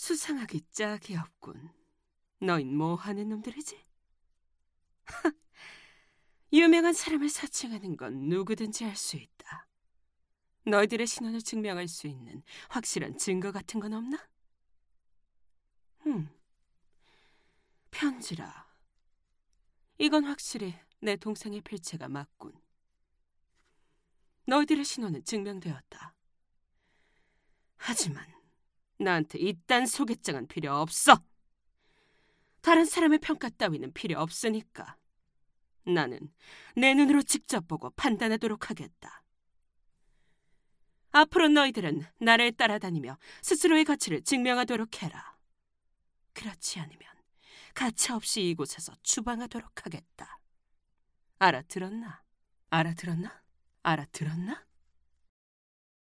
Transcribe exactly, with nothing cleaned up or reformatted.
수상하기 짝이 없군. 너흰 뭐 하는 놈들이지? 유명한 사람을 사칭하는 건 누구든지 할 수 있다. 너희들의 신원을 증명할 수 있는 확실한 증거 같은 건 없나? 음, 편지라. 이건 확실히 내 동생의 필체가 맞군. 너희들의 신원은 증명되었다. 하지만 나한테 이딴 소개장은 필요 없어. 다른 사람의 평가 따위는 필요 없으니까. 나는 내 눈으로 직접 보고 판단하도록 하겠다. 앞으로 너희들은 나를 따라다니며 스스로의 가치를 증명하도록 해라. 그렇지 않으면 가차없이 이곳에서 추방하도록 하겠다. 알아들었나? 알아들었나? 알아들었나?